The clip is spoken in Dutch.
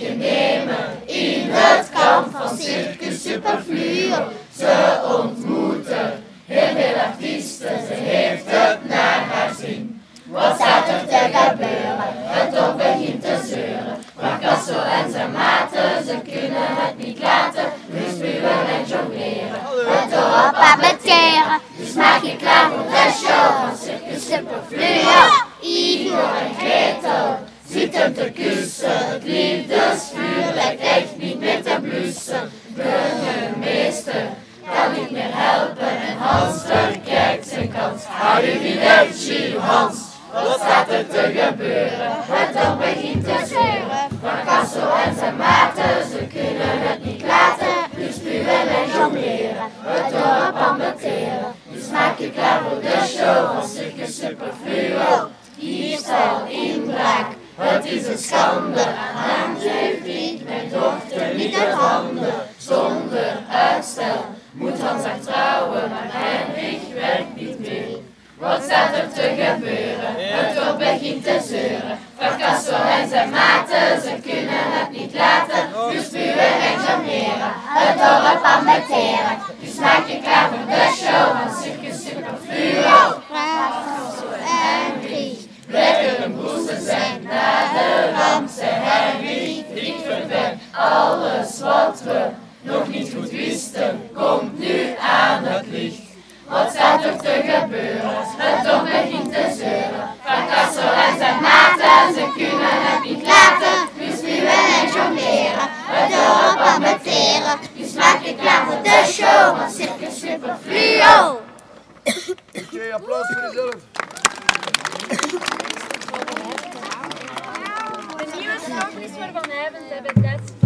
kijkje nemen in het kamp van Circus Superfluo. Ze ontmoeten heel veel artiesten, ze heeft het naar haar zin. Wat staat er te gebeuren? Het dok begint te zeuren. Fracasso en zijn maten, ze kunnen het niet laten. Nu spuwen en jongleren, het dorp ametteren. Dus maak je klaar voor de show van Circus Superfluo. Igor en Gretel zit hem te kussen. Het liefdesvuur lijkt echt niet meer te blussen. Burgemeester kan niet meer helpen en Hans verkrijgt zijn kans. Arrivederci Hans, wat staat er te gebeuren? Het dorp begint te zeuren. Fracasso en zijn maten, ze kunnen het niet laten. Nu spuwen en jongleren, het dorp ametteren. Dus maak je klaar voor de show van Circus Superfluo. Diefstal, inbraak, het is een schande. Aan heeft niet mijn dochter niet uit handen. Zonder uitstel moet Hans haar trouwen, maar Heinrich werkt niet meer. Wat staat er te gebeuren? Het dorp begint te zeuren. Fracasso en zijn maten, ze kunnen het niet laten. Nu spuwen en jongleren, het dorp ametteren. Dus maak je klaar voor de show van Circus Superfluo. Fracasso en Heinrich blekken een broer zijn. Na de ramp zei Heinrich, ik verdwijn. Alles wat we nog niet goed wisten, komt nu aan het licht. Wat staat er te gebeuren? Het dorp begint te zeuren. Fracasso en zijn maten, ze kunnen het niet laten. Nu spuwen en jongleren, het dorp ametteren. Dus maak je klaar voor de show van Circus Superfluo. Oké, applaus voor jezelf. De nieuwe song is voor Van Heijven, zij bij